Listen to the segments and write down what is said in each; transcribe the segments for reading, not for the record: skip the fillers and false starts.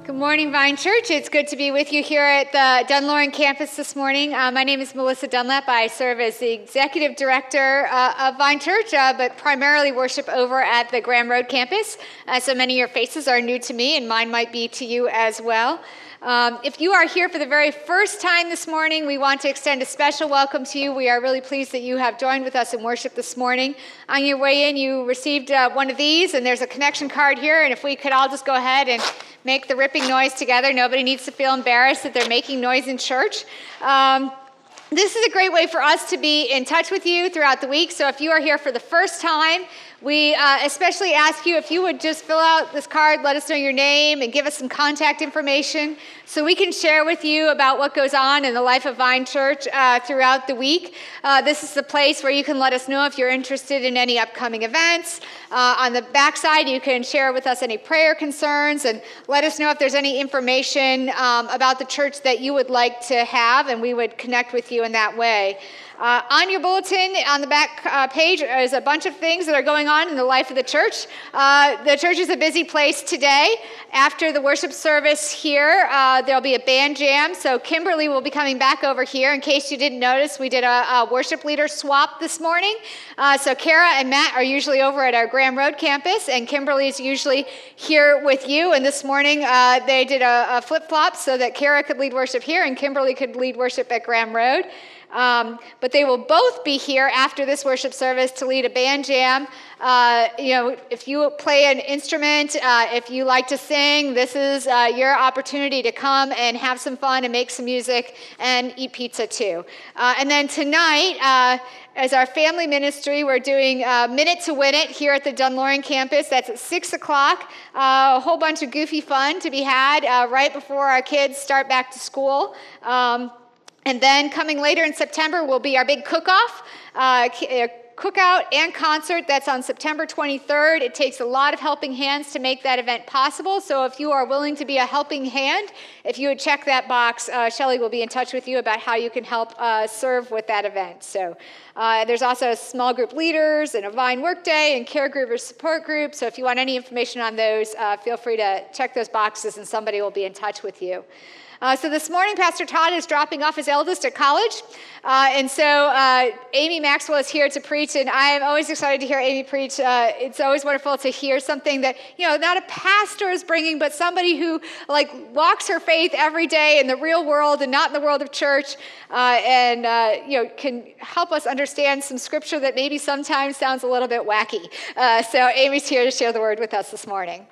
Good morning, Vine Church. It's good to be with you here at the Dunloren campus this morning. My name is Melissa Dunlap. I serve as the executive director of Vine Church, but primarily worship over at the Graham Road campus. So many of your faces are new to me, and mine might be to you as well. If you are here for the very first time this morning, we want to extend a special welcome to you. We are really pleased that you have joined with us in worship this morning. On your way in, you received one of these, and there's a connection card here, and if we could all just go ahead and make the ripping noise together. Nobody needs to feel embarrassed that they're making noise in church. This is a great way for us to be in touch with you throughout the week. So if you are here for the first time, we especially ask you if you would just fill out this card, let us know your name, and give us some contact information so we can share with you about what goes on in the life of Vine Church throughout the week. This is the place where you can let us know if you're interested in any upcoming events. On the backside, you can share with us any prayer concerns and let us know if there's any information about the church that you would like to have, and we would connect with you in that way. On your bulletin, on the back page, is a bunch of things that are going on in the life of the church. The church is a busy place today. After the worship service here, there'll be a band jam. So Kimberly will be coming back over here. In case you didn't notice, we did a worship leader swap this morning. So Kara and Matt are usually over at our Graham Road campus, and Kimberly is usually here with you. And this morning, they did a flip-flop so that Kara could lead worship here and Kimberly could lead worship at Graham Road. But they will both be here after this worship service to lead a band jam. If you play an instrument, if you like to sing, this is your opportunity to come and have some fun and make some music and eat pizza too. And then tonight, as our family ministry, we're doing Minute to Win It here at the Dunloren campus. That's at 6 o'clock. A whole bunch of goofy fun to be had right before our kids start back to school. And then coming later in September will be our big cook-off, cookout and concert. That's on September 23rd. It takes a lot of helping hands to make that event possible. So if you are willing to be a helping hand, if you would check that box, Shelley will be in touch with you about how you can help serve with that event. So there's also small group leaders and a Vine Workday and caregiver support group. So if you want any information on those, feel free to check those boxes and somebody will be in touch with you. So this morning, Pastor Todd is dropping off his eldest at college. And so Amy Maxwell is here to preach, and I am always excited to hear Amy preach. It's always wonderful to hear something that, not a pastor is bringing, but somebody who, walks her faith every day in the real world and not in the world of church, and can help us understand some scripture that maybe sometimes sounds a little bit wacky. So Amy's here to share the word with us this morning.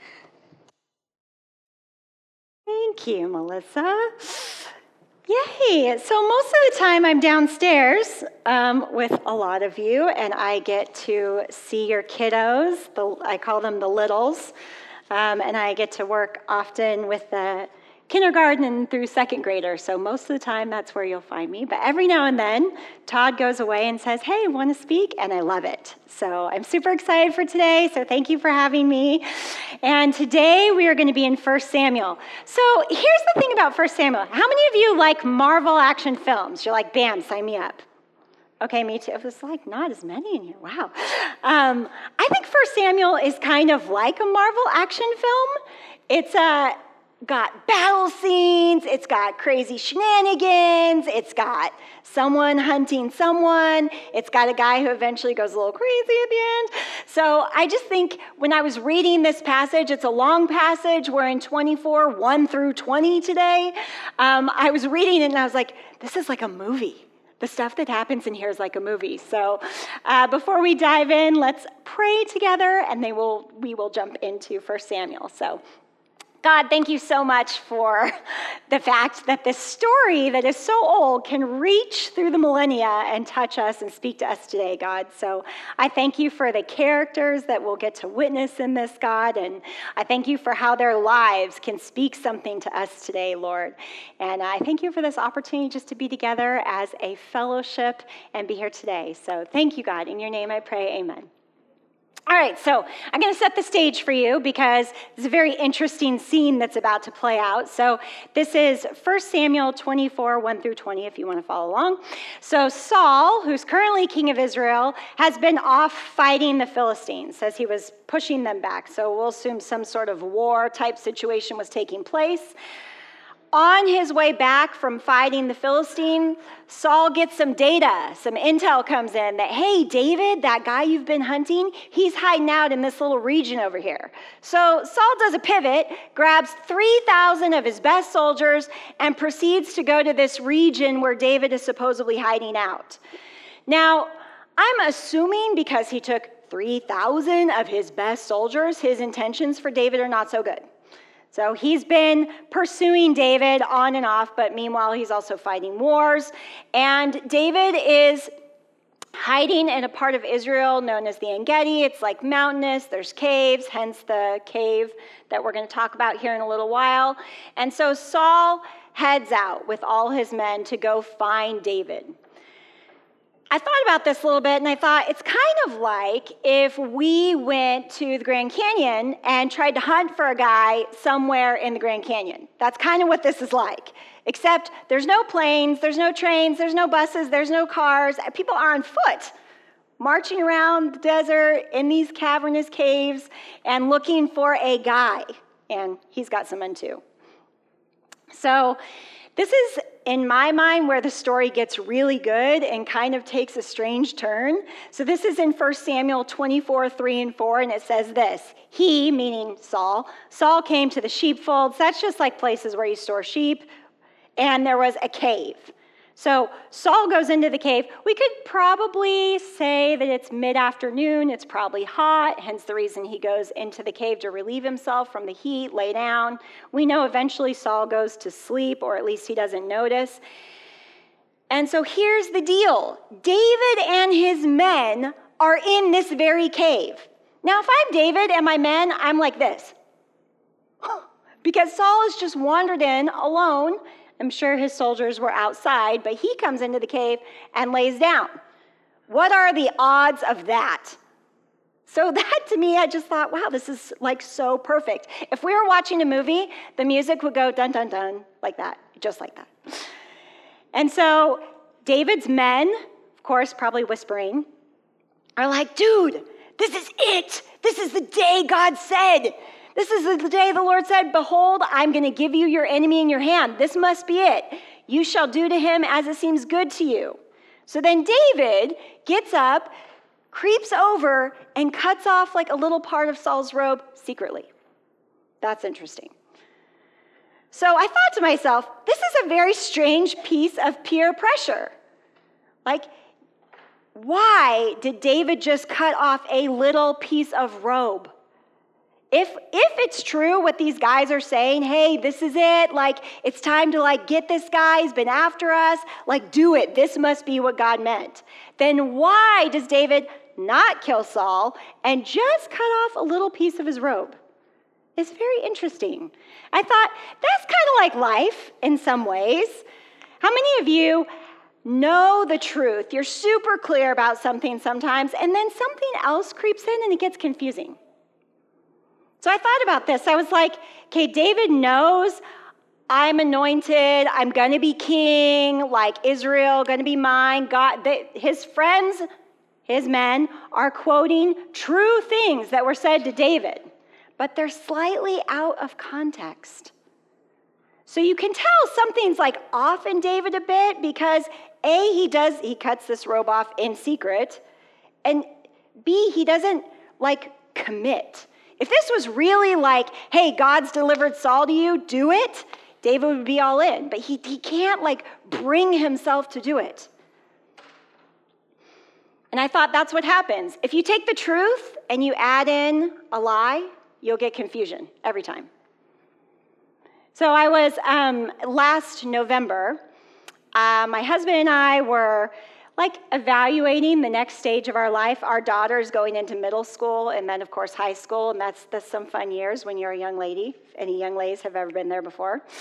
Thank you, Melissa. Yay! So most of the time I'm downstairs with a lot of you, and I get to see your kiddos. I call them the littles, and I get to work often with the kindergarten and through second graders. So most of the time that's where you'll find me. But every now and then, Todd goes away and says, "Hey, want to speak?" And I love it. So I'm super excited for today. So thank you for having me. And today we are going to be in 1 Samuel. So here's the thing about 1 Samuel. How many of you like Marvel action films? You're like, bam, sign me up. Okay, me too. It was not as many in here. Wow. I think 1 Samuel is kind of like a Marvel action film. It's got battle scenes, it's got crazy shenanigans, it's got someone hunting someone, it's got a guy who eventually goes a little crazy at the end. So I just think when I was reading this passage, it's a long passage, we're in 24, 1 through 20 today. I was reading it and I was like, this is like a movie. The stuff that happens in here is like a movie. So before we dive in, let's pray together and we will jump into 1 Samuel. So God, thank you so much for the fact that this story that is so old can reach through the millennia and touch us and speak to us today, God. So I thank you for the characters that we'll get to witness in this, God, and I thank you for how their lives can speak something to us today, Lord. And I thank you for this opportunity just to be together as a fellowship and be here today. So thank you, God. In your name I pray, amen. All right, so I'm going to set the stage for you because it's a very interesting scene that's about to play out. So this is 1 Samuel 24, 1 through 20, if you want to follow along. So Saul, who's currently king of Israel, has been off fighting the Philistines as he was pushing them back. So we'll assume some sort of war type situation was taking place. On his way back from fighting the Philistine, Saul gets some data, some intel comes in that, hey, David, that guy you've been hunting, he's hiding out in this little region over here. So Saul does a pivot, grabs 3,000 of his best soldiers, and proceeds to go to this region where David is supposedly hiding out. Now, I'm assuming because he took 3,000 of his best soldiers, his intentions for David are not so good. So he's been pursuing David on and off, but meanwhile, he's also fighting wars. And David is hiding in a part of Israel known as the En-Gedi. It's like mountainous, there's caves, hence the cave that we're going to talk about here in a little while. And so Saul heads out with all his men to go find David. I thought about this a little bit, and I thought it's kind of like if we went to the Grand Canyon and tried to hunt for a guy somewhere in the Grand Canyon. That's kind of what this is like, except there's no planes, there's no trains, there's no buses, there's no cars. People are on foot, marching around the desert in these cavernous caves and looking for a guy, and he's got some men too. So this is, in my mind, where the story gets really good and kind of takes a strange turn. So this is in 1 Samuel 24, 3 and 4, and it says this. He, meaning Saul came to the sheepfolds. That's just like places where you store sheep. And there was a cave. So Saul goes into the cave. We could probably say that it's mid-afternoon. It's probably hot, hence the reason he goes into the cave to relieve himself from the heat, lay down. We know eventually Saul goes to sleep, or at least he doesn't notice. And so here's the deal. David and his men are in this very cave. Now, if I'm David and my men, I'm like this. Because Saul has just wandered in alone. I'm sure his soldiers were outside, but he comes into the cave and lays down. What are the odds of that? So that, to me, I just thought, wow, this is like so perfect. If we were watching a movie, the music would go dun, dun, dun, like that, just like that. And so David's men, of course, probably whispering, are like, dude, this is it. This is the day God said. This is the day the Lord said, behold, I'm going to give you your enemy in your hand. This must be it. You shall do to him as it seems good to you. So then David gets up, creeps over, and cuts off like a little part of Saul's robe secretly. That's interesting. So I thought to myself, this is a very strange piece of peer pressure. Like, why did David just cut off a little piece of robe? If it's true what these guys are saying, hey, this is it, like, it's time to, like, get this guy, he's been after us, like, do it, this must be what God meant, then why does David not kill Saul and just cut off a little piece of his robe? It's very interesting. I thought, that's kind of like life in some ways. How many of you know the truth? You're super clear about something sometimes, and then something else creeps in and it gets confusing. So I thought about this. I was like, okay, David knows I'm anointed. I'm going to be king, like Israel, going to be mine. God, his friends, his men, are quoting true things that were said to David, but they're slightly out of context. So you can tell something's like off in David a bit because A, he cuts this robe off in secret, and B, he doesn't like commit. If this was really like, hey, God's delivered Saul to you, do it, David would be all in. But he can't like bring himself to do it. And I thought that's what happens. If you take the truth and you add in a lie, you'll get confusion every time. So I was, last November, my husband and I were like evaluating the next stage of our life. Our daughter's going into middle school and then, of course, high school, and that's some fun years when you're a young lady. If any young ladies have ever been there before.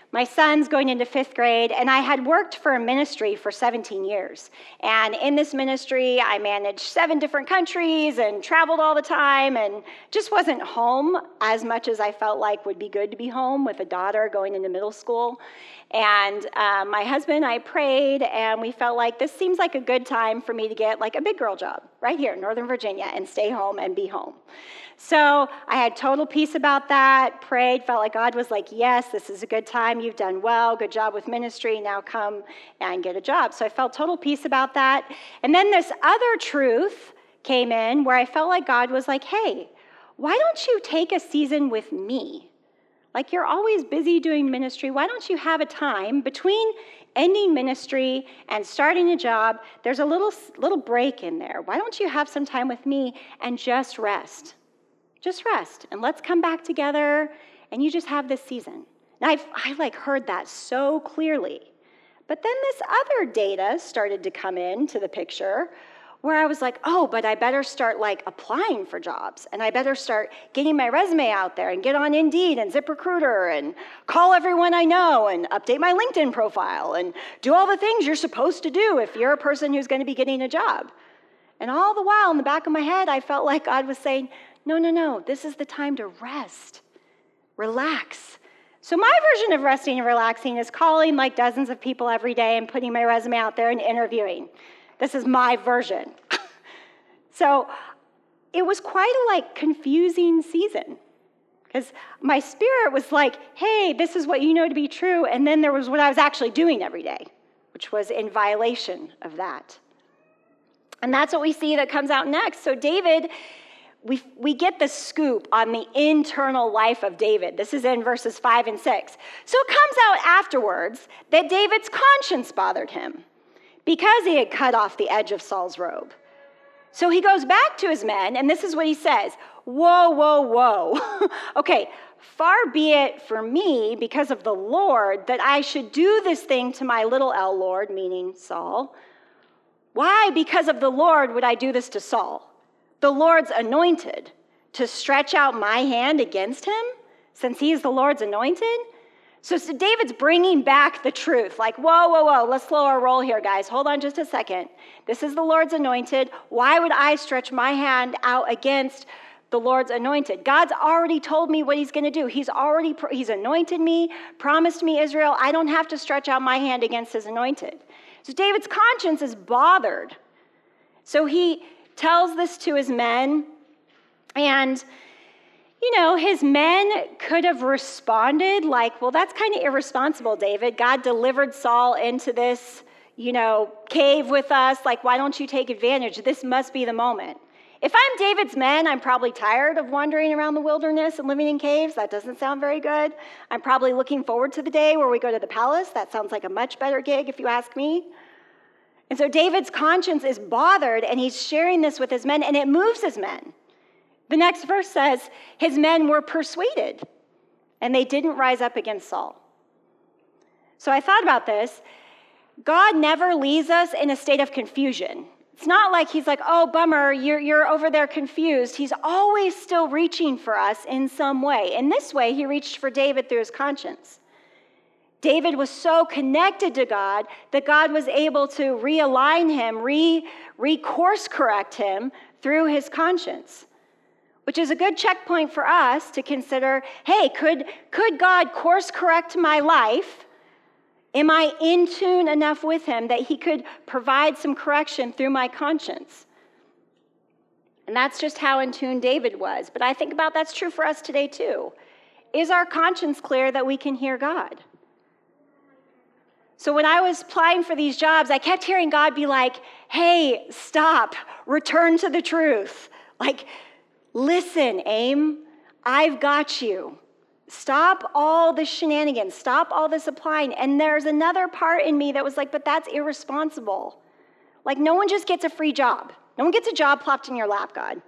My son's going into 5th grade, and I had worked for a ministry for 17 years. And in this ministry, I managed 7 different countries and traveled all the time and just wasn't home as much as I felt like would be good to be home with a daughter going into middle school. And my husband and I prayed, and we felt like this seems like a good time for me to get like a big girl job right here in Northern Virginia and stay home and be home. So I had total peace about that, prayed, felt like God was like, yes, this is a good time. You've done well. Good job with ministry. Now come and get a job. So I felt total peace about that. And then this other truth came in where I felt like God was like, hey, why don't you take a season with me? Like, you're always busy doing ministry. Why don't you have a time between ending ministry and starting a job? There's a little break in there. Why don't you have some time with me and just rest? Just rest, and let's come back together, and you just have this season. And I heard that so clearly. But then this other data started to come into the picture where I was like, oh, but I better start applying for jobs, and I better start getting my resume out there and get on Indeed and ZipRecruiter and call everyone I know and update my LinkedIn profile and do all the things you're supposed to do if you're a person who's going to be getting a job. And all the while in the back of my head, I felt like God was saying, no, this is the time to rest, relax. So my version of resting and relaxing is calling dozens of people every day and putting my resume out there and interviewing. This is my version. So it was quite a confusing season because my spirit was like, hey, this is what you know to be true. And then there was what I was actually doing every day, which was in violation of that. And that's what we see that comes out next. So David, we get the scoop on the internal life of David. This is in verses 5 and 6. So it comes out afterwards that David's conscience bothered him because he had cut off the edge of Saul's robe. So he goes back to his men, and this is what he says. Whoa. Okay, far be it for me, because of the Lord, that I should do this thing to my little L Lord, meaning Saul. Why, because of the Lord, would I do this to Saul, the Lord's anointed, to stretch out my hand against him, since he is the Lord's anointed? So David's bringing back the truth, whoa, let's slow our roll here, guys. Hold on just a second. This is the Lord's anointed. Why would I stretch my hand out against the Lord's anointed? God's already told me what he's going to do. He's anointed me, promised me Israel. I don't have to stretch out my hand against his anointed. So David's conscience is bothered. So he tells this to his men, and his men could have responded well, that's kind of irresponsible, David. God delivered Saul into this, cave with us. Why don't you take advantage? This must be the moment. If I'm David's men, I'm probably tired of wandering around the wilderness and living in caves. That doesn't sound very good. I'm probably looking forward to the day where we go to the palace. That sounds like a much better gig, if you ask me. And so David's conscience is bothered, and he's sharing this with his men, and it moves his men. The next verse says, his men were persuaded, and they didn't rise up against Saul. So I thought about this. God never leaves us in a state of confusion. It's not like he's like, oh, bummer, you're over there confused. He's always still reaching for us in some way. In this way, he reached for David through his conscience. David was so connected to God that God was able to realign him, re-course correct him through his conscience, which is a good checkpoint for us to consider, hey, could God course correct my life? Am I in tune enough with him that he could provide some correction through my conscience? And that's just how in tune David was. But I think about that's true for us today too. Is our conscience clear that we can hear God? So when I was applying for these jobs, I kept hearing God be like, hey, stop, return to the truth. Listen, Aim, I've got you. Stop all the shenanigans. Stop all this applying. And there's another part in me that was like, but that's irresponsible. No one just gets a free job. No one gets a job plopped in your lap, God.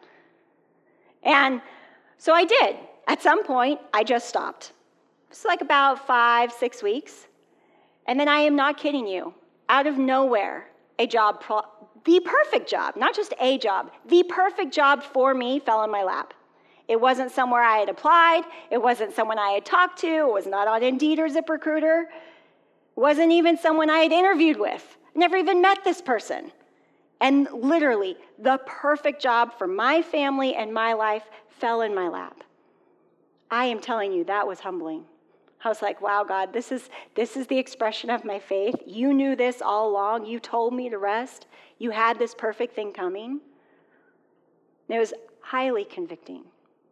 And so I did. At some point, I just stopped. It's about 5-6 weeks. And then I am not kidding you. Out of nowhere, the perfect job, not just a job, the perfect job for me fell in my lap. It wasn't somewhere I had applied. It wasn't someone I had talked to. It was not on Indeed or ZipRecruiter. It wasn't even someone I had interviewed with. Never even met this person. And literally, the perfect job for my family and my life fell in my lap. I am telling you, that was humbling. I was like, wow, God, this is the expression of my faith. You knew this all along. You told me to rest. You had this perfect thing coming. And it was highly convicting.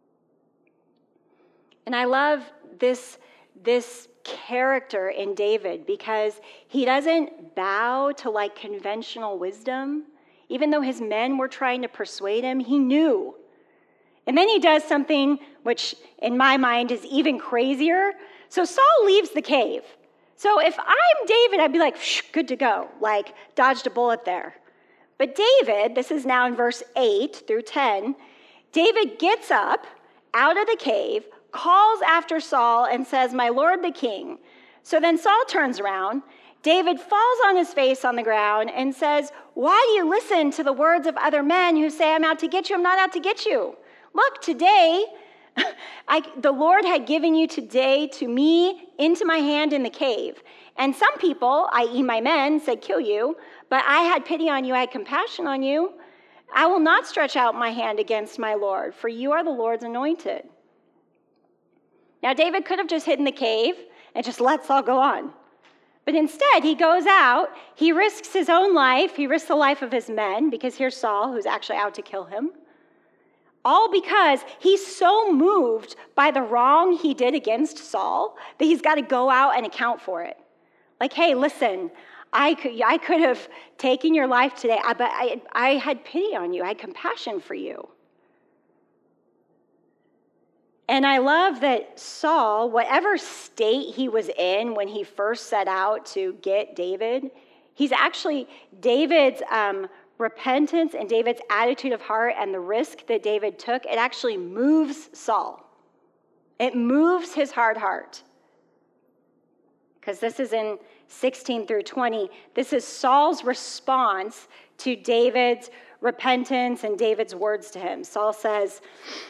And I love this character in David because he doesn't bow to like conventional wisdom. Even though his men were trying to persuade him, he knew. And then he does something which in my mind is even crazier. So Saul leaves the cave. So if I'm David, I'd be like, good to go, like dodged a bullet there. But David, this is now in verse 8 through 10, David gets up out of the cave, calls after Saul and says, my lord the king. So then Saul turns around. David falls on his face on the ground and says, why do you listen to the words of other men who say, I'm out to get you, I'm not out to get you? Look, today, the Lord had given you today to me into my hand in the cave. And some people, i.e. my men, said, kill you, but I had pity on you, I had compassion on you. I will not stretch out my hand against my Lord, for you are the Lord's anointed. Now, David could have just hid in the cave and just let Saul go on. But instead, he goes out, he risks his own life, he risks the life of his men, because here's Saul, who's actually out to kill him. All because he's so moved by the wrong he did against Saul that he's got to go out and account for it. Like, hey, listen, I could have taken your life today, but I had pity on you. I had compassion for you. And I love that Saul, whatever state he was in when he first set out to get David, he's actually, David's repentance and David's attitude of heart and the risk that David took, it actually moves Saul. It moves his hard heart. Because this is in 16 through 20. This is Saul's response to David's repentance and David's words to him. Saul says,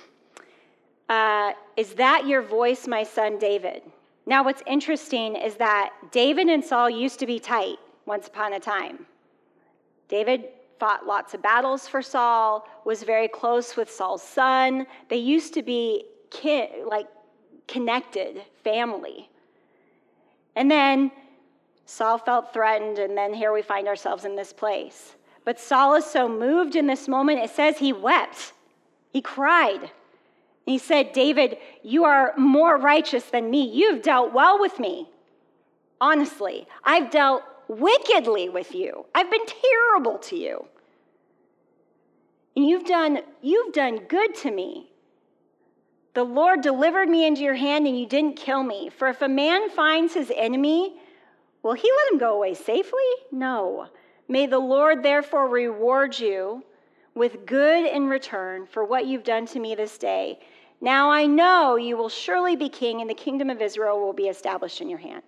is that your voice, my son David? Now what's interesting is that David and Saul used to be tight once upon a time. David fought lots of battles for Saul, was very close with Saul's son. They used to be connected family. And then Saul felt threatened, and then here we find ourselves in this place. But Saul is so moved in this moment, it says he wept. He cried. And he said, David, you are more righteous than me. You've dealt well with me. Honestly, I've dealt wickedly with you. I've been terrible to you. And you've done good to me. The Lord delivered me into your hand and you didn't kill me. For if a man finds his enemy, will he let him go away safely? No. May the Lord therefore reward you with good in return for what you've done to me this day. Now I know you will surely be king and the kingdom of Israel will be established in your hand.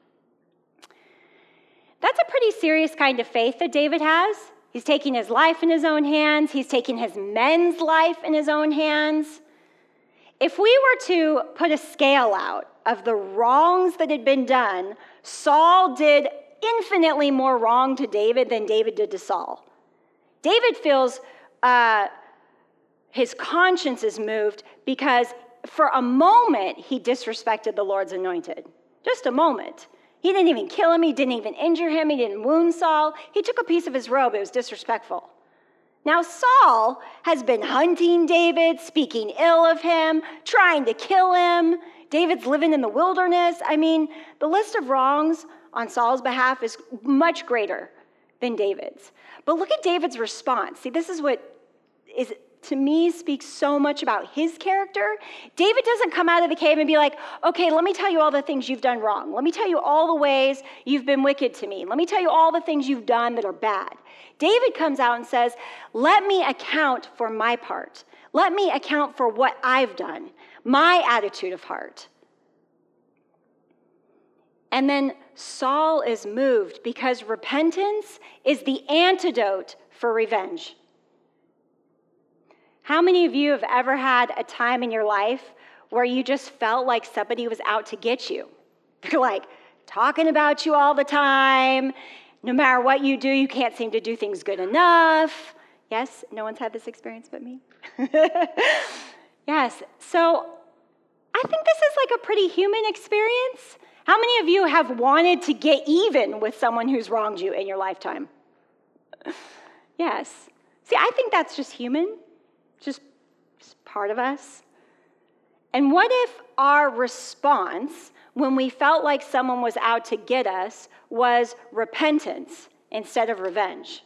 That's a pretty serious kind of faith that David has. He's taking his life in his own hands. He's taking his men's life in his own hands. If we were to put a scale out of the wrongs that had been done, Saul did infinitely more wrong to David than David did to Saul. David feels his conscience is moved because for a moment he disrespected the Lord's anointed. Just a moment. He didn't even kill him. He didn't even injure him. He didn't wound Saul. He took a piece of his robe. It was disrespectful. Now Saul has been hunting David, speaking ill of him, trying to kill him. David's living in the wilderness. I mean, the list of wrongs on Saul's behalf is much greater than David's. But look at David's response. See, this is what is, to me, speaks so much about his character. David doesn't come out of the cave and be like, okay, let me tell you all the things you've done wrong. Let me tell you all the ways you've been wicked to me. Let me tell you all the things you've done that are bad. David comes out and says, let me account for my part. Let me account for what I've done, my attitude of heart. And then Saul is moved because repentance is the antidote for revenge. How many of you have ever had a time in your life where you just felt like somebody was out to get you? They're like talking about you all the time. No matter what you do, you can't seem to do things good enough. Yes, no one's had this experience but me. Yes, so I think this is like a pretty human experience. How many of you have wanted to get even with someone who's wronged you in your lifetime? Yes. See, I think that's just human, just part of us. And what if our response when we felt like someone was out to get us was repentance instead of revenge?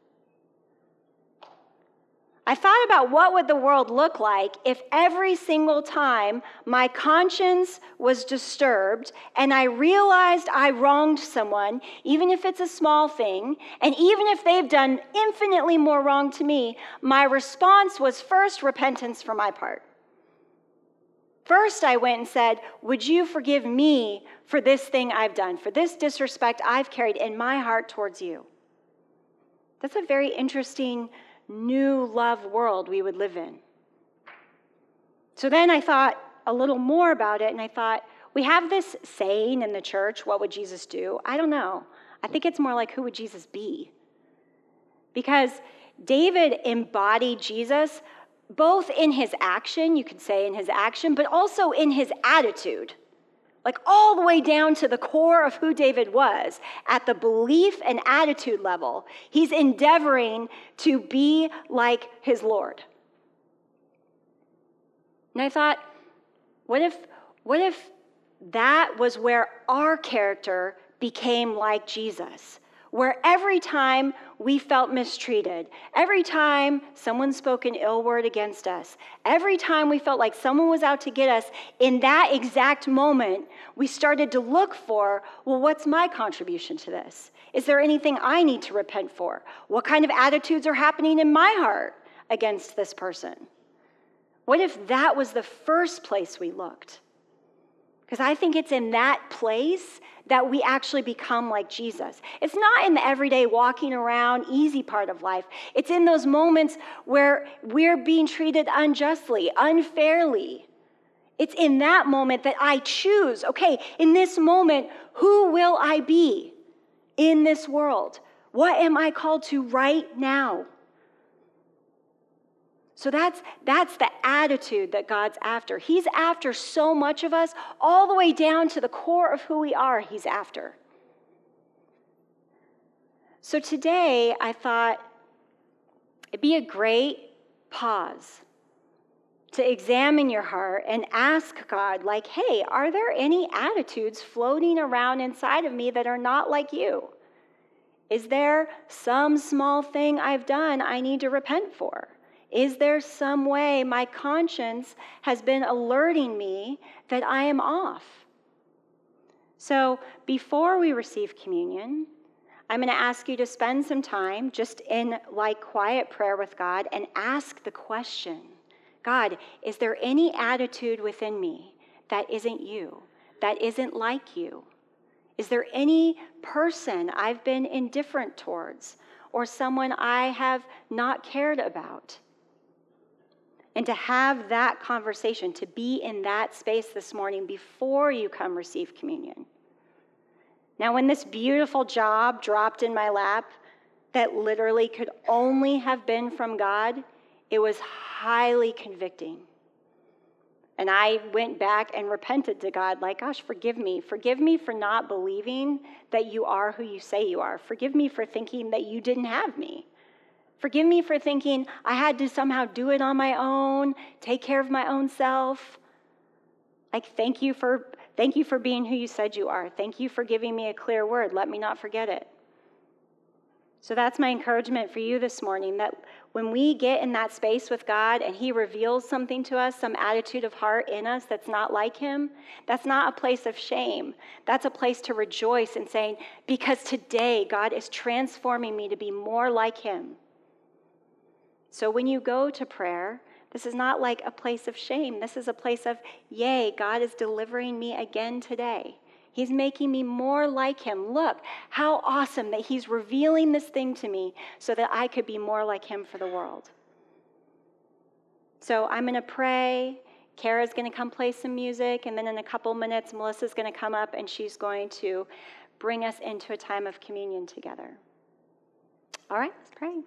I thought about what would the world look like if every single time my conscience was disturbed and I realized I wronged someone, even if it's a small thing, and even if they've done infinitely more wrong to me, my response was first repentance for my part. First, I went and said, would you forgive me for this thing I've done, for this disrespect I've carried in my heart towards you? That's a very interesting new love world we would live in. So then I thought a little more about it, and I thought, we have this saying in the church, what would Jesus do? I don't know. I think it's more like, who would Jesus be? Because David embodied Jesus both in his action, you could say in his action, but also in his attitude. Like all the way down to the core of who David was, at the belief and attitude level, he's endeavoring to be like his Lord. And I thought, what if that was where our character became like Jesus? Where every time we felt mistreated, every time someone spoke an ill word against us, every time we felt like someone was out to get us, in that exact moment, we started to look for, well, what's my contribution to this? Is there anything I need to repent for? What kind of attitudes are happening in my heart against this person? What if that was the first place we looked? Because I think it's in that place that we actually become like Jesus. It's not in the everyday walking around easy part of life. It's in those moments where we're being treated unjustly, unfairly. It's in that moment that I choose, okay, in this moment, who will I be in this world? What am I called to right now? So that's the attitude that God's after. He's after so much of us, all the way down to the core of who we are, he's after. So today, I thought it'd be a great pause to examine your heart and ask God, like, hey, are there any attitudes floating around inside of me that are not like you? Is there some small thing I've done I need to repent for? Is there some way my conscience has been alerting me that I am off? So before we receive communion, I'm going to ask you to spend some time just in like quiet prayer with God and ask the question, God, is there any attitude within me that isn't you, that isn't like you? Is there any person I've been indifferent towards or someone I have not cared about? And to have that conversation, to be in that space this morning before you come receive communion. Now, when this beautiful job dropped in my lap that literally could only have been from God, it was highly convicting. And I went back and repented to God, like, gosh, forgive me. Forgive me for not believing that you are who you say you are. Forgive me for thinking that you didn't have me. Forgive me for thinking I had to somehow do it on my own, take care of my own self. Like, thank you for being who you said you are. Thank you for giving me a clear word. Let me not forget it. So that's my encouragement for you this morning, that when we get in that space with God and he reveals something to us, some attitude of heart in us that's not like him, that's not a place of shame. That's a place to rejoice and saying, because today God is transforming me to be more like him. So when you go to prayer, this is not like a place of shame. This is a place of, yay, God is delivering me again today. He's making me more like him. Look, how awesome that he's revealing this thing to me so that I could be more like him for the world. So I'm going to pray. Kara's going to come play some music, and then in a couple minutes, Melissa's going to come up, and she's going to bring us into a time of communion together. All right, let's pray.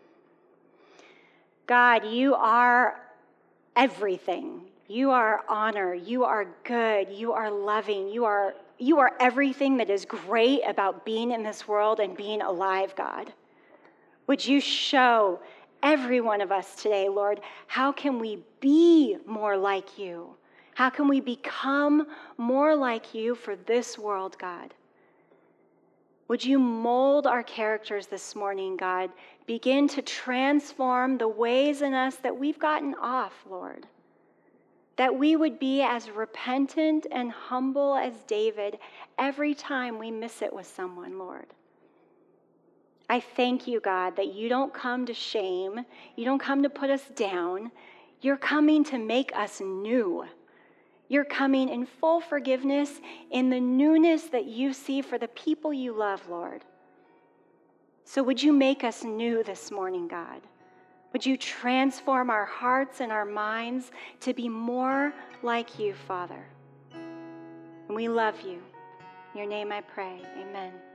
God, you are everything. You are honor. You are good. You are loving. You are everything that is great about being in this world and being alive, God. Would you show every one of us today, Lord, how can we be more like you? How can we become more like you for this world, God? Would you mold our characters this morning, God? Begin to transform the ways in us that we've gotten off, Lord. That we would be as repentant and humble as David every time we miss it with someone, Lord. I thank you, God, that you don't come to shame. You don't come to put us down. You're coming to make us new. You're coming in full forgiveness, in the newness that you see for the people you love, Lord. So would you make us new this morning, God? Would you transform our hearts and our minds to be more like you, Father? And we love you. In your name I pray. Amen.